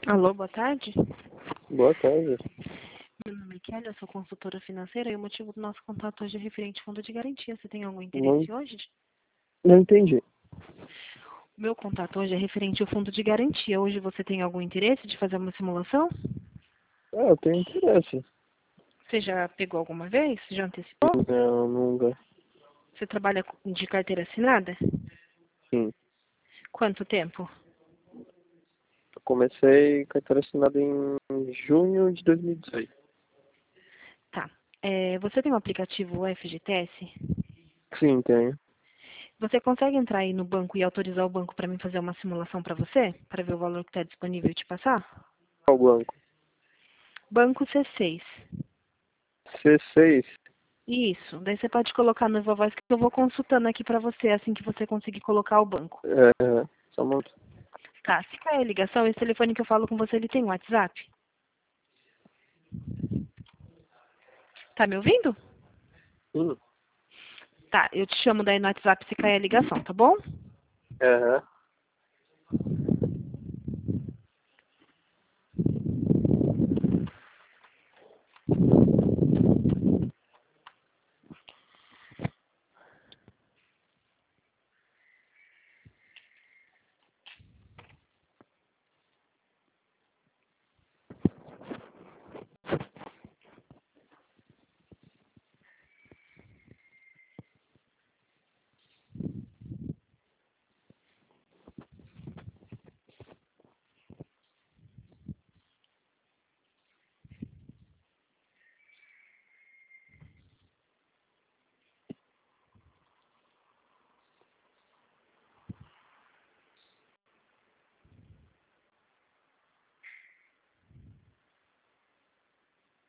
Alô, boa tarde. Boa tarde. Meu nome é Kelly, eu sou consultora financeira e o motivo do nosso contato hoje é referente ao fundo de garantia. Você tem algum Não, interesse hoje? não entendi. Meu contato hoje é referente ao fundo de garantia. Hoje você tem algum interesse de fazer uma simulação? Eu tenho interesse. Você já pegou alguma vez? Já antecipou? Não, nunca. Você trabalha de carteira assinada? Sim. Quanto tempo? Eu comecei carteira assinada em junho de 2018. Tá. Você tem o aplicativo FGTS? Sim, tenho. Você consegue entrar aí no banco e autorizar o banco para mim fazer uma simulação para você? Para ver o valor que está disponível e te passar? Qual banco? Banco C6. C6. Isso. Daí você pode colocar no Viva Voz que eu vou consultando aqui pra você assim que você conseguir colocar o banco. Só muito. Tá, se cair a ligação, esse telefone que eu falo com você, ele tem WhatsApp? Tá me ouvindo? Sim. Tá, eu te chamo daí no WhatsApp se cair a ligação, tá bom? Aham.